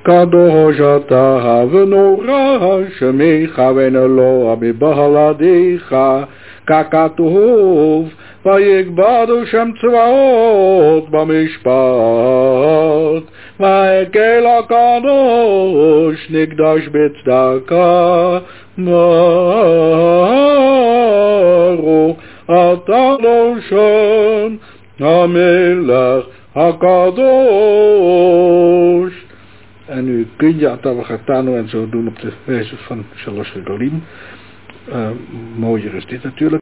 קדוש אתה ונורא שמך ונלוה מבלעדיך ככתוב ויכבדו שם צבאות במשפט ויקל הקדוש נקדש בצדקה ברוך אתה לשם המלך הקדוש. En nu kun je Atawagatano en zo doen op de wijze van Shalosh Regalim. Mooier is dit natuurlijk.